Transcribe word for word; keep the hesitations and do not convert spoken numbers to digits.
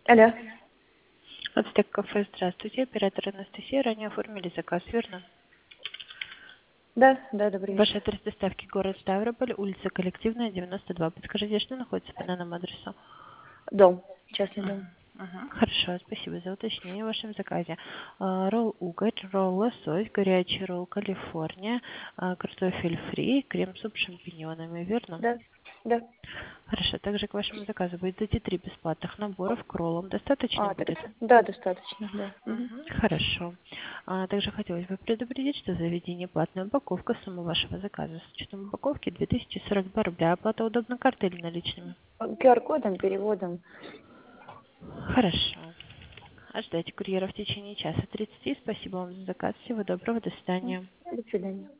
Алло. Ацтек кафе, здравствуйте. Оператор Анастасия. Ранее оформили заказ, верно? Да, да, добрый Ваш вечер. адрес доставки город Ставрополь, улица Коллективная, девяносто два. Подскажите, что находится по данному адресу? Дом. Частный дом. Мгм. Мгм. Хорошо, спасибо за уточнение в вашем заказе. А, Ролл угорь, ролл лосось, горячий ролл Калифорния, а, картофель фри, крем-суп с шампиньонами, верно? Да, да. Хорошо, также к вашему заказу будет идти три бесплатных наборов к роллам. Достаточно А, так, будет? да, достаточно, да. Мгм. Мгм. Хорошо. А также хотелось бы предупредить, что за введение платной упаковка сумма вашего заказа с учетом упаковки две тысячи сорок два рубля. Оплата удобна картой или наличными? ку ар кодом, переводом. Хорошо. Ожидайте курьера в течение часа тридцати. Спасибо вам за заказ. Всего доброго. До свидания. До свидания.